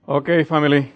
Okay, family.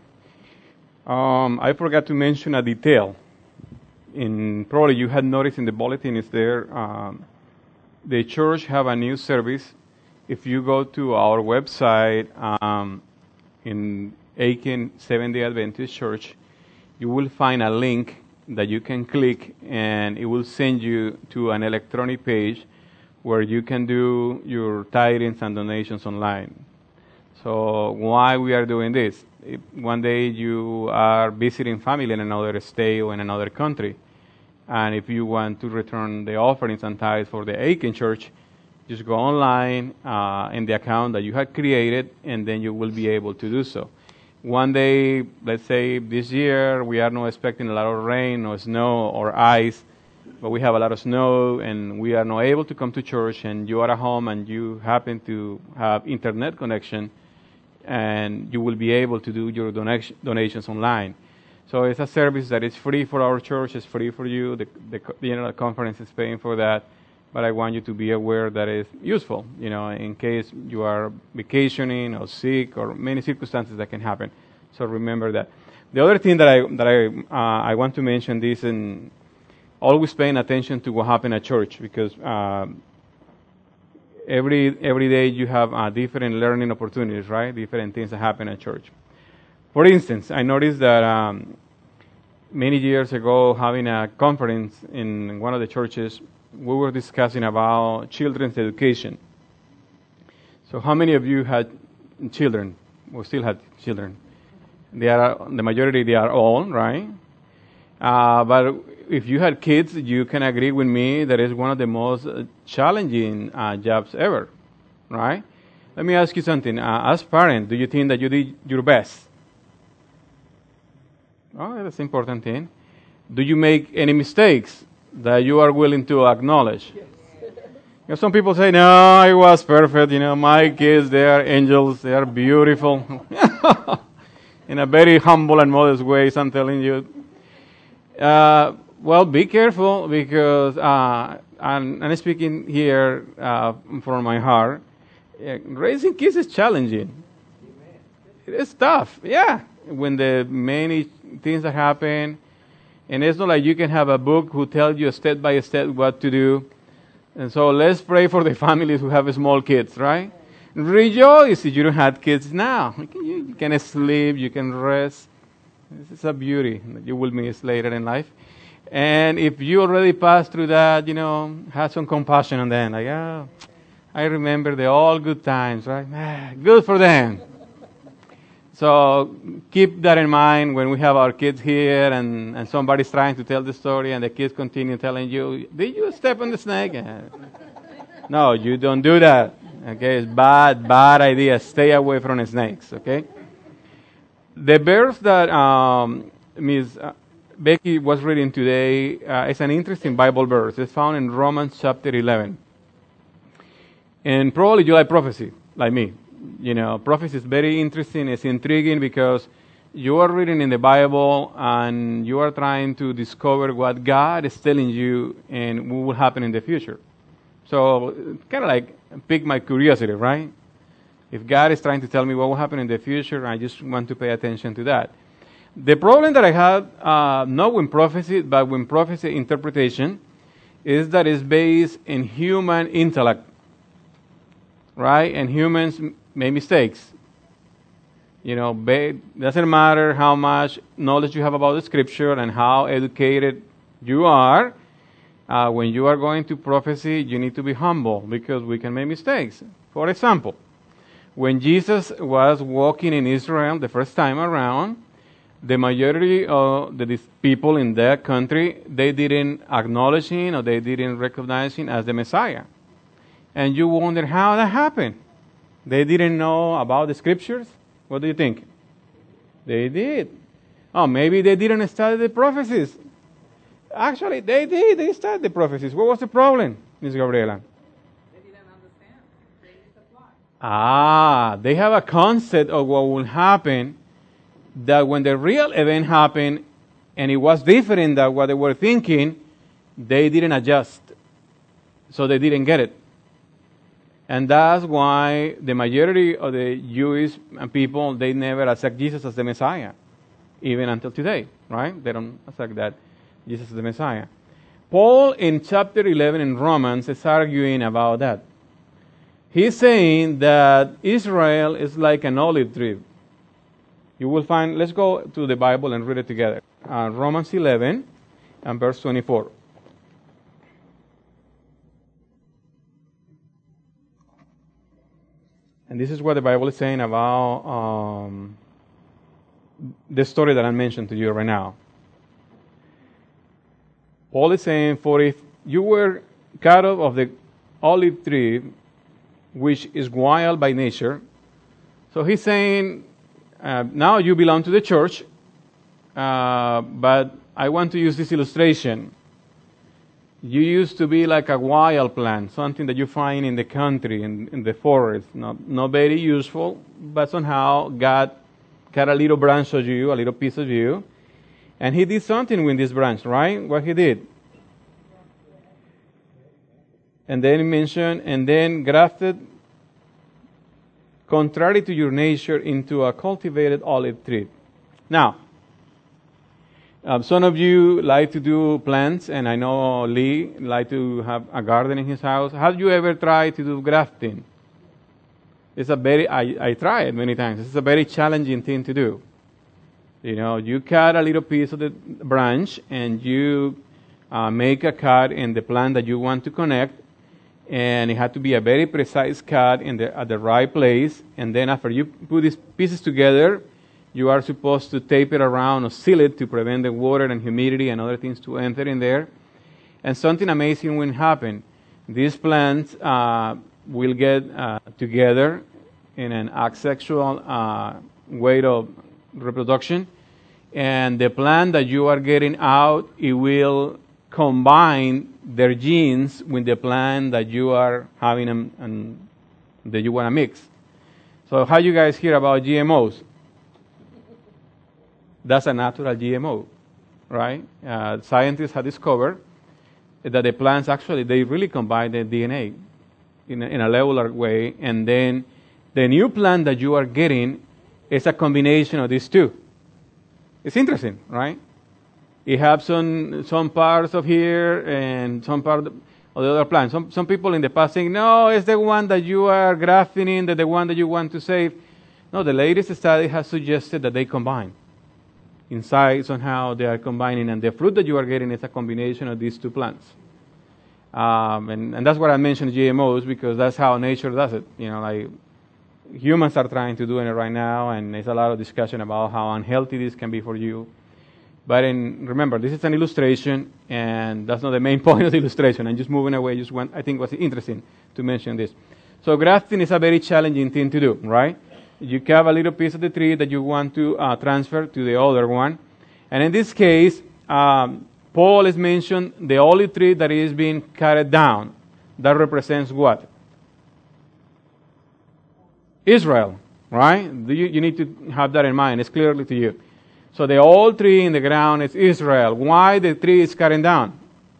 I forgot to mention a detail. Probably you had noticed in the bulletin is there. The church have a new service. If you go to our website in Aiken Seventh-day Adventist Church, you will find a link that you can click, and it will send you to an electronic page where you can do your tithings and donations online. So why we are doing this? If one day you are visiting family in another state or in another country, and if you want to return the offerings and tithes for the Aiken Church, just go online in the account that you had created, and then you will be able to do so. One day, let's say this year, we are not expecting a lot of rain or snow or ice, but we have a lot of snow and we are not able to come to church, and you are at home and you happen to have internet connection, and you will be able to do your donations online. So it's a service that is free for our church, it's free for you. The General Conference is paying for that, but I want you to be aware that it's useful, in case you are vacationing or sick or many circumstances that can happen. So remember that. The other thing that I want to mention this, and always paying attention to what happened at church, because every day you have different learning opportunities, right? Different things that happen at church. For instance, I noticed that many years ago, having a conference in one of the churches, we were discussing about children's education. So how many of you had children, or still had children? The majority, they are all, right? But if you had kids, you can agree with me that it's one of the most challenging jobs ever, right? Let me ask you something. As parents, do you think that you did your best? Oh, that's an important thing. Do you make any mistakes that you are willing to acknowledge? Yes. Some people say, no, I was perfect. My kids, they are angels. They are beautiful. In a very humble and modest way, I'm telling you. Well, be careful, because I'm speaking here from my heart. Raising kids is challenging. It is tough, yeah. When the many things that happen, and it's not like you can have a book who tells you step by step what to do. And so let's pray for the families who have small kids, right? Rejoice if you don't have kids now. You can sleep, you can rest. This is a beauty that you will miss later in life. And if you already passed through that, have some compassion on them. Like, I remember the all good times, right? Good for them. So keep that in mind when we have our kids here and somebody's trying to tell the story and the kids continue telling you, did you step on the snake? No, you don't do that. Okay, it's bad idea. Stay away from the snakes, okay? The verse that Ms. Becky was reading today is an interesting Bible verse. It's found in Romans chapter 11. And probably you like prophecy, like me. Prophecy is very interesting. It's intriguing because you are reading in the Bible and you are trying to discover what God is telling you and what will happen in the future. So kind of like pique my curiosity, right? If God is trying to tell me what will happen in the future, I just want to pay attention to that. The problem that I have, not with prophecy, but with prophecy interpretation, is that it's based in human intellect, right? And humans make mistakes. Doesn't matter how much knowledge you have about the scripture and how educated you are. When you are going to prophecy, you need to be humble, because we can make mistakes. For example, when Jesus was walking in Israel the first time around, the majority of the people in that country, they didn't acknowledge him or they didn't recognize him as the Messiah. And you wonder how that happened. They didn't know about the scriptures? What do you think? They did. Oh, maybe they didn't study the prophecies. Actually, they did. They studied the prophecies. What was the problem, Ms. Gabriela? They didn't understand. They misapply. They have a concept of what will happen, that when the real event happened and it was different than what they were thinking, they didn't adjust. So they didn't get it. And that's why the majority of the Jewish people, they never accept Jesus as the Messiah, even until today, right? They don't accept that Jesus is the Messiah. Paul, in chapter 11 in Romans, is arguing about that. He's saying that Israel is like an olive tree. You will find, let's go to the Bible and read it together. Romans 11 and verse 24. And this is what the Bible is saying about the story that I mentioned to you right now. Paul is saying, for if you were cut off of the olive tree, which is wild by nature, so he's saying, now you belong to the church, but I want to use this illustration. You used to be like a wild plant, something that you find in the country, in the forest, not very useful, but somehow God cut a little branch of you, a little piece of you, and He did something with this branch, right? What He did. And then He mentioned, and then grafted, contrary to your nature, into a cultivated olive tree. Now, some of you like to do plants, and I know Lee like to have a garden in his house. Have you ever tried to do grafting? It's I tried many times. It's a very challenging thing to do. You know, you cut a little piece of the branch, and you make a cut in the plant that you want to connect, and it had to be a very precise cut at the right place. And then after you put these pieces together, you are supposed to tape it around or seal it to prevent the water and humidity and other things to enter in there. And something amazing will happen. These plants will get together in an asexual way of reproduction. And the plant that you are getting out, it will combine their genes with the plant that you are having and that you want to mix. So how you guys hear about GMOs? That's a natural GMO, right? Scientists have discovered that the plants actually, they really combine the DNA in a leveler way, and then the new plant that you are getting is a combination of these two. It's interesting, right? It has some parts of here and some part of the other plant. Some people in the past think, no, it's the one that you are grafting in, the one that you want to save. No, the latest study has suggested that they combine. Inside, somehow, they are combining, and the fruit that you are getting is a combination of these two plants. And that's what I mentioned GMOs, because that's how nature does it. You know, like humans are trying to do it right now, and there's a lot of discussion about how unhealthy this can be for you. But remember, this is an illustration, and that's not the main point of the illustration. I'm just moving away. I think it was interesting to mention this. So grafting is a very challenging thing to do, right? You have a little piece of the tree that you want to transfer to the other one. And in this case, Paul has mentioned the olive tree that is being cut down. That represents what? Israel, right? You need to have that in mind. It's clearly to you. So the old tree in the ground is Israel. Why the tree is cutting down?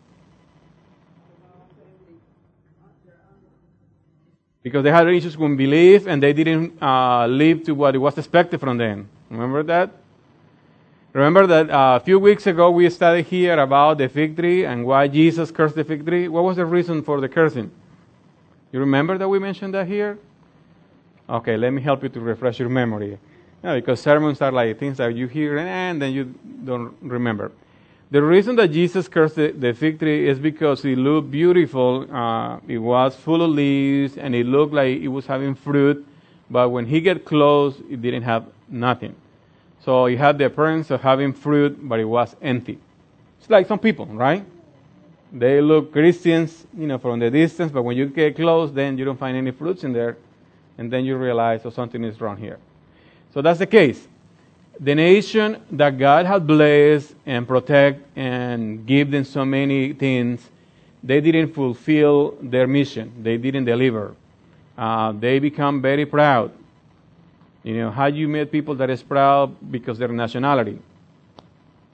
Because they had issues with belief, and they didn't live to what was expected from them. Remember that? Remember that a few weeks ago we studied here about the fig tree and why Jesus cursed the fig tree? What was the reason for the cursing? You remember that we mentioned that here? Okay, let me help you to refresh your memory. Yeah, because sermons are like things that you hear and then you don't remember. The reason that Jesus cursed the fig tree is because it looked beautiful. It was full of leaves, and it looked like it was having fruit. But when he got close, it didn't have nothing. So it had the appearance of having fruit, but it was empty. It's like some people, right? They look Christians, from the distance, but when you get close, then you don't find any fruits in there. And then you realize, something is wrong here. So that's the case. The nation that God had blessed and protect and give them so many things, they didn't fulfill their mission. They didn't deliver. They become very proud. How you met people that is proud because of their nationality?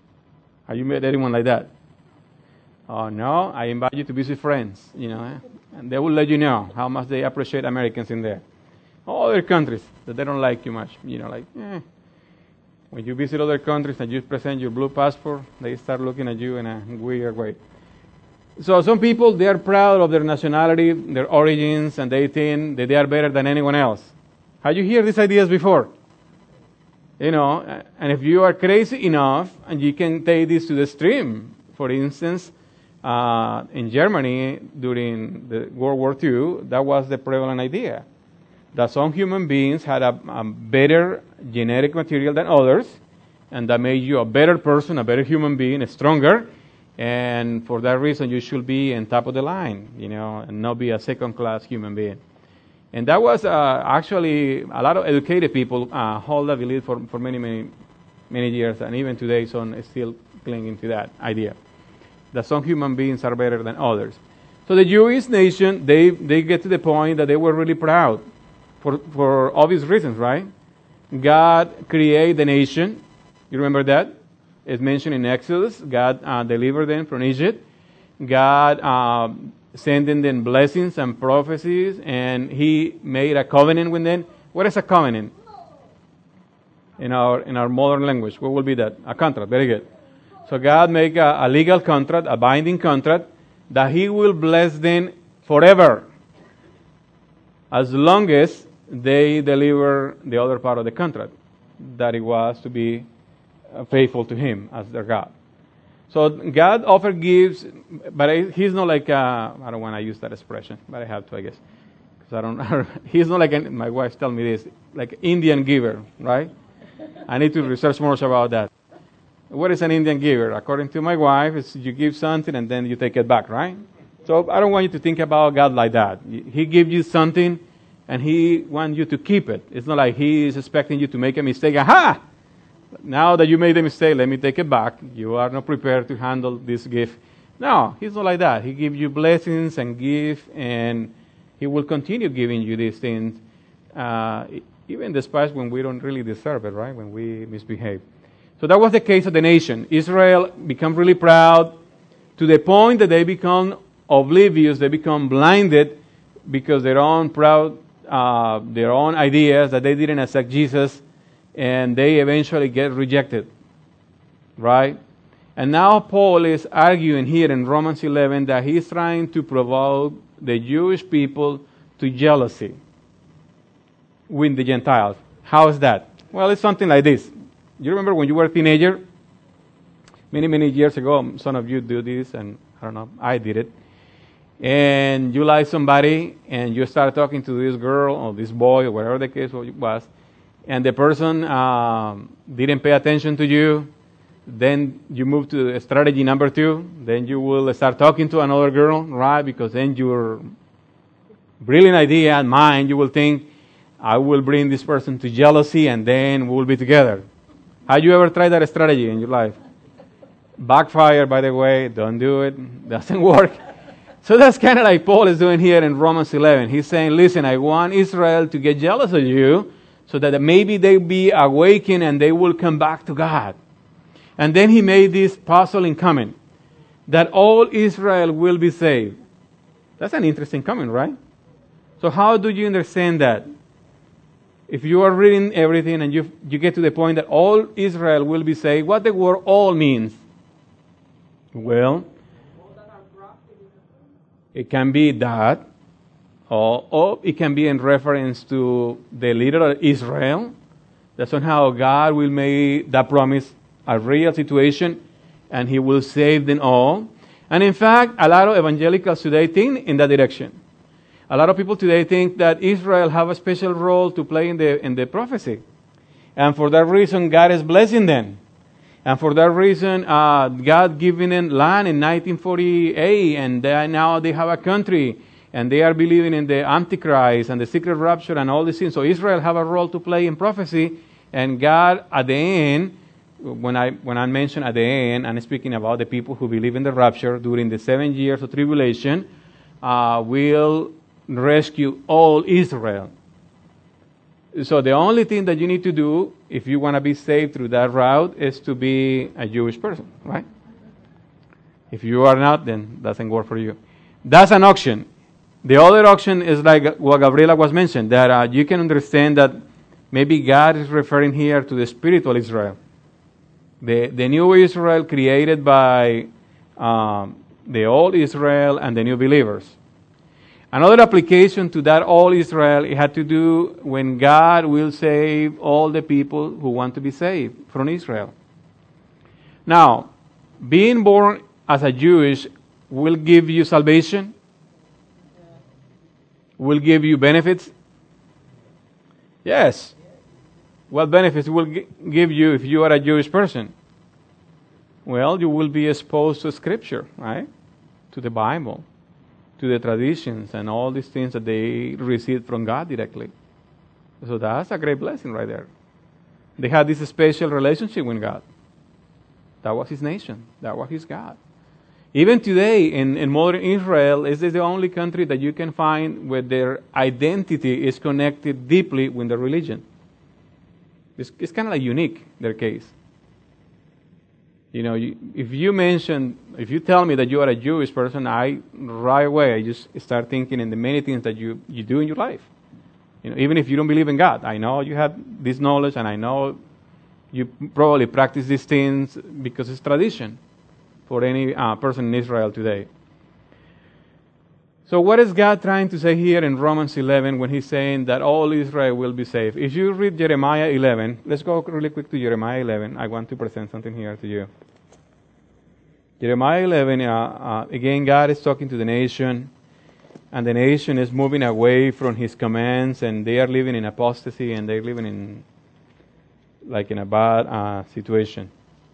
Have you met anyone like that? Oh, no, I invite you to visit friends. And they will let you know how much they appreciate Americans in there. Other countries that they don't like you much. When you visit other countries and you present your blue passport, they start looking at you in a weird way. So some people, they are proud of their nationality, their origins, and they think that they are better than anyone else. Have you heard these ideas before? And if you are crazy enough, and you can take this to the extreme, for instance, in Germany during the World War II, that was the prevalent idea. That some human beings had a better genetic material than others, and that made you a better person, a better human being, stronger, and for that reason you should be on top of the line, and not be a second-class human being. And that was actually a lot of educated people hold that belief for many, many, many years, and even today some is still clinging to that idea, that some human beings are better than others. So the Jewish nation, they get to the point that they were really proud for obvious reasons, right? God created the nation. You remember that? It's mentioned in Exodus. God delivered them from Egypt. God sending them blessings and prophecies, and He made a covenant with them. What is a covenant? In our modern language, what will be that? A contract. Very good. So God make a legal contract, a binding contract, that He will bless them forever, as long as they deliver the other part of the contract, that it was to be faithful to Him as their God. So God often gives, but He's not like, I don't want to use that expression, but I have to, I guess. Because He's not like, my wife tells me this, like Indian giver, right? I need to research more about that. What is an Indian giver? According to my wife, it's you give something and then you take it back, right? So I don't want you to think about God like that. He gives you something and He wants you to keep it. It's not like He is expecting you to make a mistake. Aha! Now that you made a mistake, let me take it back. You are not prepared to handle this gift. No, He's not like that. He gives you blessings and gifts, and He will continue giving you these things, even despite when we don't really deserve it, right? When we misbehave. So that was the case of the nation. Israel became really proud to the point that they become oblivious, they become blinded because their own their own ideas that they didn't accept Jesus, and they eventually get rejected, right? And now Paul is arguing here in Romans 11 that he's trying to provoke the Jewish people to jealousy with the Gentiles. How is that? Well, it's something like this. You remember when you were a teenager? Many, many years ago, some of you do this, and I don't know, I did it. And you like somebody, and you start talking to this girl or this boy or whatever the case was, and the person didn't pay attention to you. Then you move to strategy number 2. Then you will start talking to another girl, right? Because then your brilliant idea and mind, you will think, I will bring this person to jealousy and then we will be together. Have you ever tried that strategy in your life? Backfire, by the way. Don't do it. Doesn't work. So that's kind of like Paul is doing here in Romans 11. He's saying, listen, I want Israel to get jealous of you so that maybe they'll be awakened and they will come back to God. And then he made this puzzle in comment, that all Israel will be saved. That's an interesting comment, right? So how do you understand that? If you are reading everything and you get to the point that all Israel will be saved, what the word all means? Well, it can be that, or it can be in reference to the literal Israel, that somehow God will make that promise a real situation and He will save them all. And in fact, a lot of evangelicals today think in that direction. A lot of people today think that Israel have a special role to play in the prophecy. And for that reason, God is blessing them. And for that reason, God giving them land in 1948, and now they have a country, and they are believing in the Antichrist and the secret rapture and all these things. So Israel have a role to play in prophecy, and God at the end, when I mention at the end, I'm speaking about the people who believe in the rapture during the 7 years of tribulation, will rescue all Israel. So the only thing that you need to do if you want to be saved through that route is to be a Jewish person, right? If you are not, then it doesn't work for you. That's an option. The other option is like what Gabriela was mentioned, that you can understand that maybe God is referring here to the spiritual Israel. The new Israel created by the old Israel and the new believers. Another application to that old Israel, it had to do when God will save all the people who want to be saved from Israel. Now, being born as a Jewish will give you salvation, will give you benefits. Yes. What benefits will give you if you are a Jewish person? Well, you will be exposed to Scripture, right? To the Bible, to the traditions, and all these things that they received from God directly. So that's a great blessing right there. They had this special relationship with God. That was His nation. That was His God. Even today, in modern Israel, this is the only country that you can find where their identity is connected deeply with the religion. It's kind of like unique, their case. You know, if you tell me that you are a Jewish person, right away I just start thinking in the many things that you do in your life. You know, even if you don't believe in God, I know you have this knowledge, and I know you probably practice these things because it's tradition for any person in Israel today. So what is God trying to say here in Romans 11 when He's saying that all Israel will be saved? If you read Jeremiah 11, let's go really quick to Jeremiah 11. I want to present something here to you. Jeremiah 11, again, God is talking to the nation, and the nation is moving away from His commands, and they are living in apostasy, and they're living in a bad situation.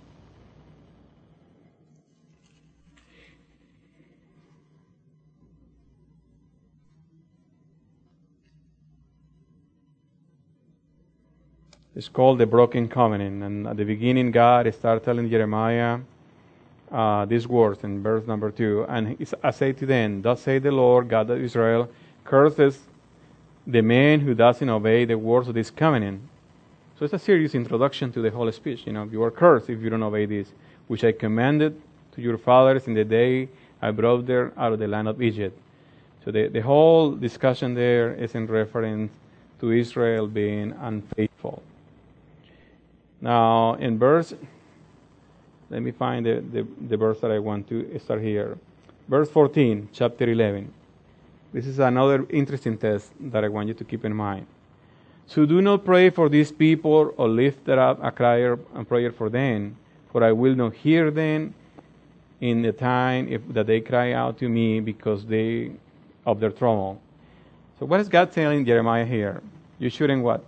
It's called the broken covenant. And at the beginning, God started telling Jeremiah these words in verse number 2. And I say to them, thus say the Lord, God of Israel, curses the man who doesn't obey the words of this covenant. So it's a serious introduction to the whole speech. You know, you are cursed if you don't obey this, which I commanded to your fathers in the day I brought them out of the land of Egypt. So the whole discussion there is in reference to Israel being unfaithful. Now, in verse, let me find the verse that I want to start here. Verse 14, chapter 11. This is another interesting test that I want you to keep in mind. So do not pray for these people or lift up a prayer for them, for I will not hear them in the time that they cry out to me because of their trouble. So what is God telling Jeremiah here? You shouldn't what?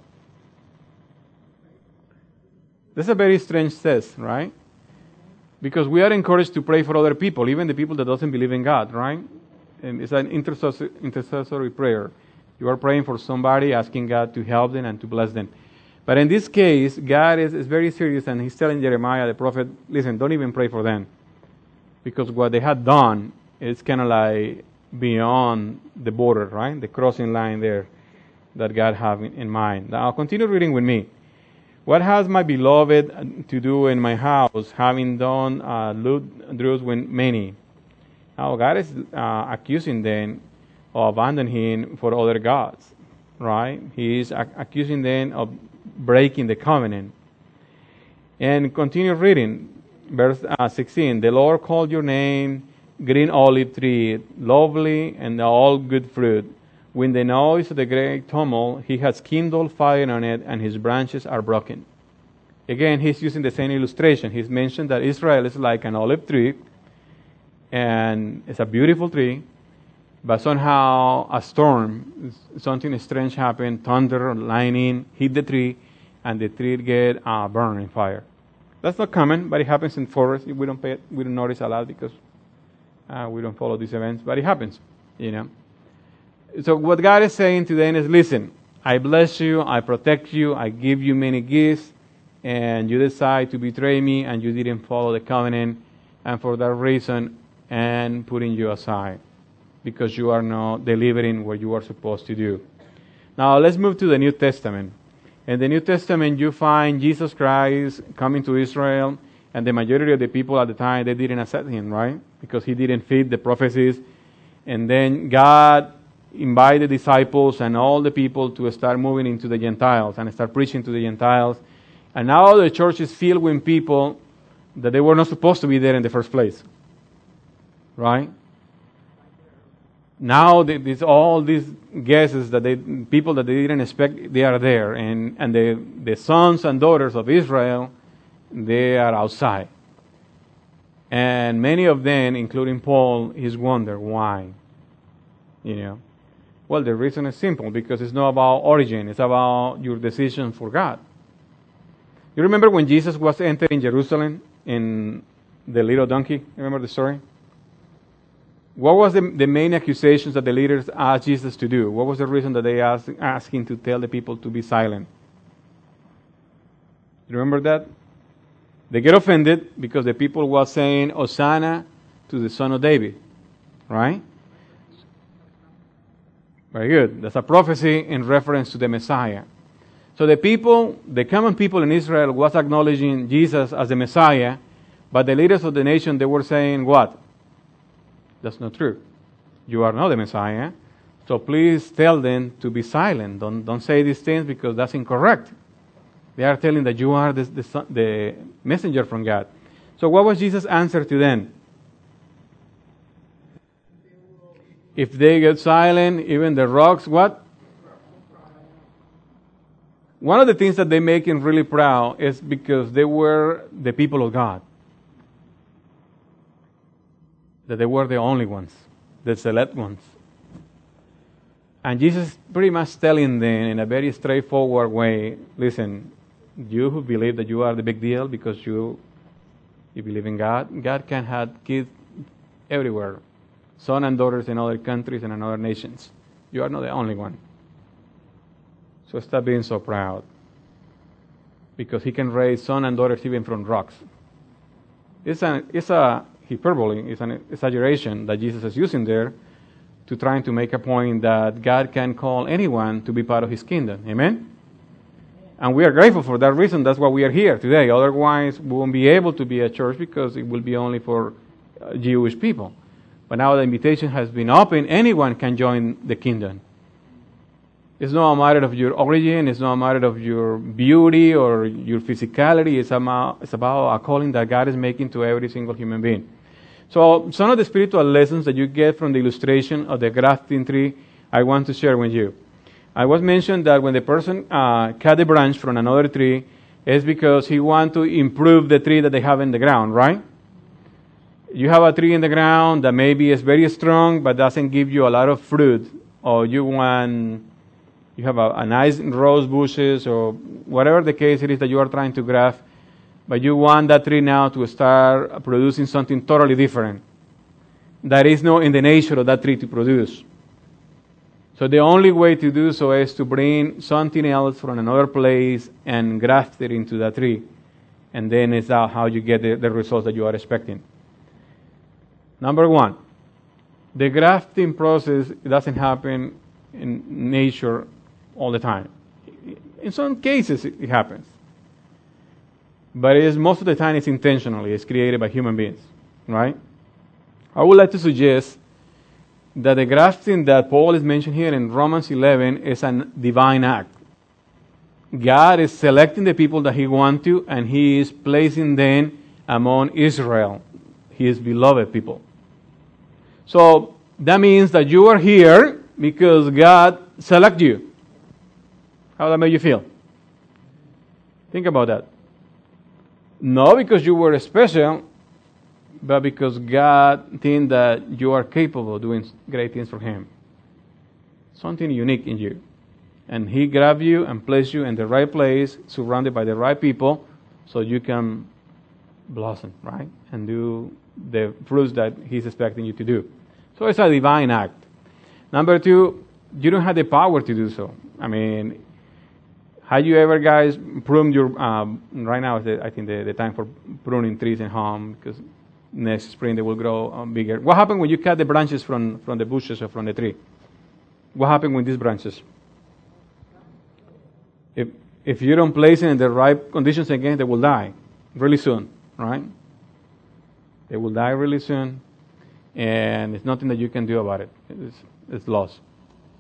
This is a very strange test, right? Because we are encouraged to pray for other people, even the people that doesn't believe in God, right? And it's an intercessory prayer. You are praying for somebody, asking God to help them and to bless them. But in this case, God is very serious, and He's telling Jeremiah, the prophet, listen, don't even pray for them. Because what they had done is kind of like beyond the border, right? The crossing line there that God have in mind. Now, continue reading with me. What has my beloved to do in my house, having done lewdness with many? Now, God is accusing them of abandoning Him for other gods, right? He is accusing them of breaking the covenant. And continue reading, verse 16. The Lord called your name green olive tree, lovely and all good fruit. When the noise of the great tumult, He has kindled fire on it, and His branches are broken. Again, He's using the same illustration. He's mentioned that Israel is like an olive tree, and it's a beautiful tree, but somehow a storm, something strange happened, thunder, lightning, hit the tree, and the tree get burned in fire. That's not common, but it happens in forests. We don't notice a lot because we don't follow these events, but it happens, you know. So what God is saying to them is, listen, I bless you, I protect you, I give you many gifts, and you decide to betray me, and you didn't follow the covenant, and for that reason, and putting you aside, because you are not delivering what you are supposed to do. Now let's move to the New Testament. In the New Testament, you find Jesus Christ coming to Israel, and the majority of the people at the time, they didn't accept Him, right? Because He didn't fit the prophecies. And then God invite the disciples and all the people to start moving into the Gentiles and start preaching to the Gentiles. And now the church is filled with people that they were not supposed to be there in the first place. Right? Now all these guesses that people that they didn't expect, they are there. And the sons and daughters of Israel, they are outside. And many of them, including Paul, is wonder why. Well, the reason is simple, because it's not about origin, it's about your decision for God. You remember when Jesus was entering Jerusalem in the little donkey? Remember the story? What was the main accusations that the leaders asked Jesus to do? What was the reason that they asked him to tell the people to be silent? You remember that? They get offended because the people were saying, Hosanna to the Son of David. Right? Very good. That's a prophecy in reference to the Messiah. So the common people in Israel was acknowledging Jesus as the Messiah, but the leaders of the nation, they were saying what? That's not true. You are not the Messiah. So please tell them to be silent. Don't say these things because that's incorrect. They are telling that you are the messenger from God. So what was Jesus' answer to them? If they get silent, even the rocks, what? One of the things that they make him really proud is because they were the people of God. That they were the only ones, the select ones. And Jesus pretty much telling them in a very straightforward way, listen, you who believe that you are the big deal because you believe in God, God can have kids everywhere, sons and daughters in other countries and in other nations. You are not the only one. So stop being so proud, because he can raise sons and daughters even from rocks. It's a hyperbole, it's an exaggeration that Jesus is using there to trying to make a point that God can call anyone to be part of his kingdom. Amen? And we are grateful for that reason. That's why we are here today. Otherwise, we won't be able to be a church because it will be only for Jewish people. But now the invitation has been open. Anyone can join the kingdom. It's not a matter of your origin. It's not a matter of your beauty or your physicality. It's about a calling that God is making to every single human being. So some of the spiritual lessons that you get from the illustration of the grafting tree, I want to share with you. I was mentioned that when the person cut the branch from another tree, it's because he wants to improve the tree that they have in the ground, right? You have a tree in the ground that maybe is very strong but doesn't give you a lot of fruit, or you have a nice rose bushes or whatever the case it is that you are trying to graft, but you want that tree now to start producing something totally different that is not in the nature of that tree to produce. So the only way to do so is to bring something else from another place and graft it into that tree. And then it's how you get the results that you are expecting. Number one, the grafting process doesn't happen in nature all the time. In some cases it happens. But most of the time it's intentionally. It's created by human beings. Right? I would like to suggest that the grafting that Paul is mentioning here in Romans 11 is a divine act. God is selecting the people that he wants to, and he is placing them among Israel, his beloved people. So that means that you are here because God selected you. How does that make you feel? Think about that. Not because you were special, but because God thinks that you are capable of doing great things for him. Something unique in you. And he grabbed you and placed you in the right place, surrounded by the right people, so you can blossom, right? And do the fruits that he's expecting you to do. So it's a divine act. Number two, you don't have the power to do so. I mean, have you ever, guys, pruned your... right now is, I think, the time for pruning trees in home, because next spring they will grow bigger. What happens when you cut the branches from the bushes or from the tree? What happens with these branches? If you don't place it in the right conditions again, they will die really soon, right? They will die really soon, and there's nothing that you can do about it. It's lost.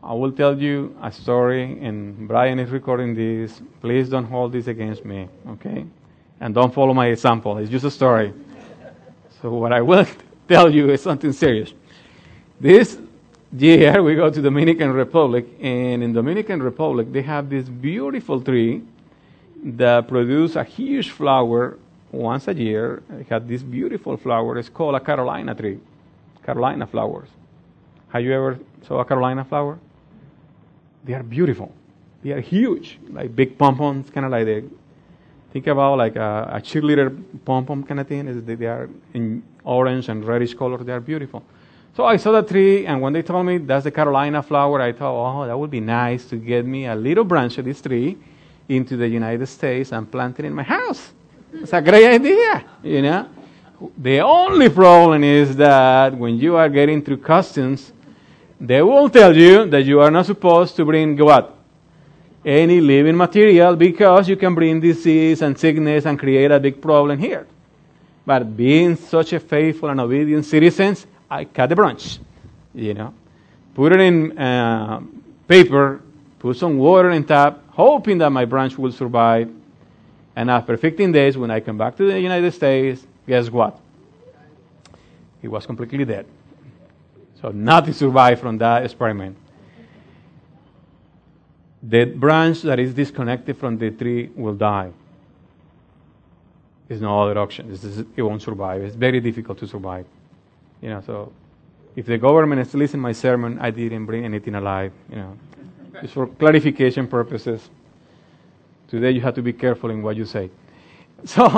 I will tell you a story, and Brian is recording this. Please don't hold this against me, okay? And don't follow my example. It's just a story. So what I will tell you is something serious. This year we go to Dominican Republic, and in Dominican Republic they have this beautiful tree that produces a huge flower once a year. It had this beautiful flower. It's called a Carolina tree, Carolina flowers. Have you ever saw a Carolina flower? They are beautiful. They are huge, like big pom-poms, kind of like think about like a cheerleader pom-pom kind of thing. They are in orange and reddish color. They are beautiful. So I saw the tree, and when they told me that's the Carolina flower, I thought, oh, that would be nice to get me a little branch of this tree into the United States and plant it in my house. It's a great idea, you know. The only problem is that when you are getting through customs, they will tell you that you are not supposed to bring what? Any living material, because you can bring disease and sickness and create a big problem here. But being such a faithful and obedient citizens, I cut the branch, you know. Put it in paper, put some water in top, hoping that my branch will survive. And after 15 days, when I come back to the United States, guess what? It was completely dead. So nothing survived from that experiment. The branch that is disconnected from the tree will die. There's no other option. It won't survive. It's very difficult to survive. You know, so if the government is listening to my sermon, I didn't bring anything alive. You know, just for clarification purposes. Today you have to be careful in what you say. So,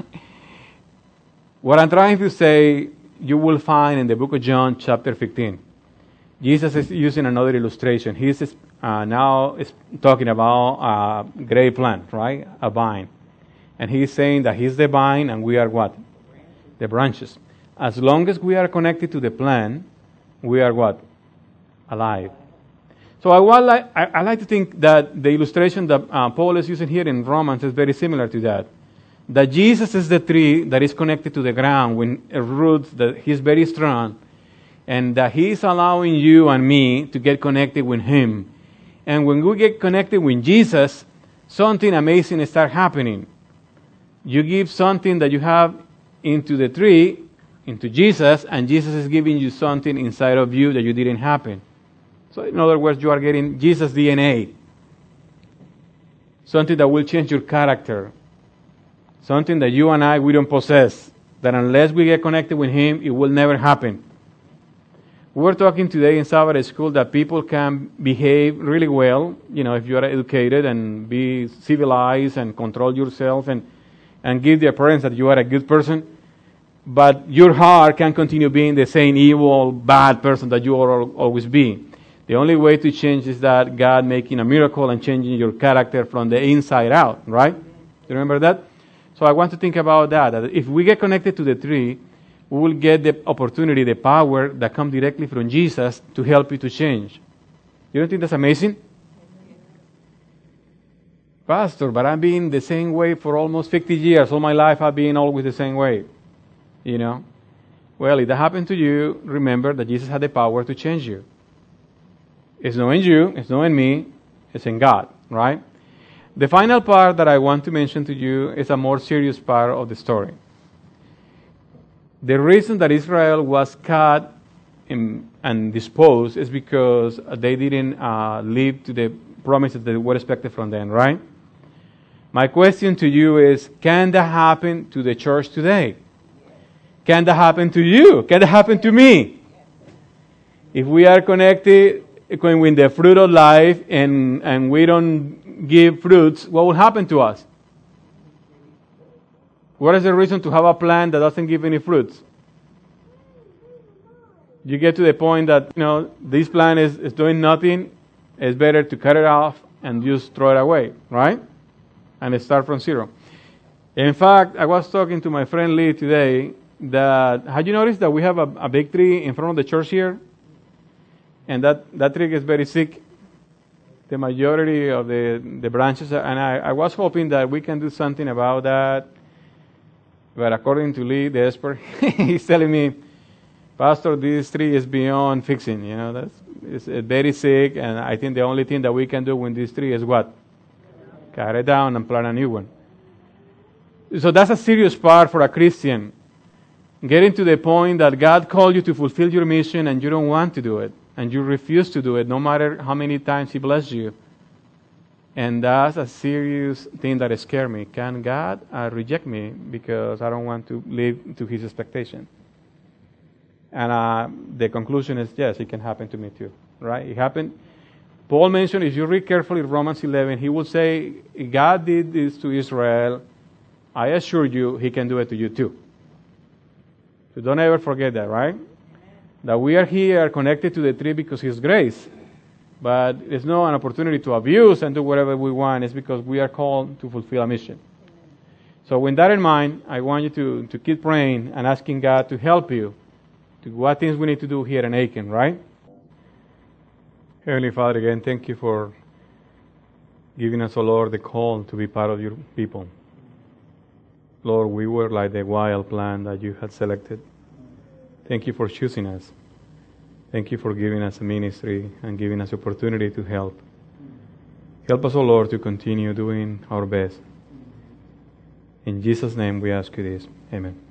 what I'm trying to say, you will find in the book of John, chapter 15. Jesus is using another illustration. He's now talking about a great plant, right? A vine. And he's saying that he's the vine and we are what? The branches. As long as we are connected to the plant, we are what? Alive. So I like to think that the illustration that Paul is using here in Romans is very similar to that. That Jesus is the tree that is connected to the ground with roots that he's very strong, and that he's allowing you and me to get connected with him. And when we get connected with Jesus, something amazing starts happening. You give something that you have into the tree, into Jesus, and Jesus is giving you something inside of you that you didn't happen. So in other words, you are getting Jesus' DNA. Something that will change your character. Something that you and I, we don't possess. That unless we get connected with him, it will never happen. We were talking today in Sabbath school that people can behave really well, you know, if you are educated and be civilized and control yourself and give the appearance that you are a good person. But your heart can continue being the same evil, bad person that you are always be. The only way to change is that God making a miracle and changing your character from the inside out, right? You remember that? So I want to think about that if we get connected to the tree, we will get the opportunity, the power that comes directly from Jesus to help you to change. You don't think that's amazing? Pastor, but I've been the same way for almost 50 years. All my life I've been always the same way. You know? Well, if that happened to you, remember that Jesus had the power to change you. It's not in you, it's not in me, it's in God, right? The final part that I want to mention to you is a more serious part of the story. The reason that Israel was cut and disposed is because they didn't live to the promises that were expected from them, right? My question to you is, can that happen to the church today? Can that happen to you? Can that happen to me? If we are connected with the fruit of life and we don't give fruits, what will happen to us? What is the reason to have a plant that doesn't give any fruits? You get to the point that, you know, this plant is doing nothing. It's better to cut it off and just throw it away, right? And start from zero. In fact, I was talking to my friend Lee today that, had you noticed that we have a big tree in front of the church here? And that tree is very sick. The majority of the branches, and I was hoping that we can do something about that. But according to Lee, the expert, he's telling me, Pastor, this tree is beyond fixing. It's very sick, and I think the only thing that we can do with this tree is what? Cut it down and plant a new one. So that's a serious part for a Christian. Getting to the point that God called you to fulfill your mission and you don't want to do it. And you refuse to do it no matter how many times He bless you. And that's a serious thing that scares me. Can God reject me because I don't want to live to His expectation? And the conclusion is, yes, it can happen to me too. Right? It happened. Paul mentioned, if you read carefully Romans 11, he will say, God did this to Israel. I assure you, He can do it to you too. So don't ever forget that, right? That we are here connected to the tree because His grace. But it's not an opportunity to abuse and do whatever we want. It's because we are called to fulfill a mission. So with that in mind, I want you to keep praying and asking God to help you to what things we need to do here in Aiken, right? Heavenly Father, again, thank you for giving us, O Lord, the call to be part of your people. Lord, we were like the wild plant that you had selected. Thank you for choosing us. Thank you for giving us a ministry and giving us opportunity to help. Help us, O Lord, to continue doing our best. In Jesus' name we ask you this. Amen.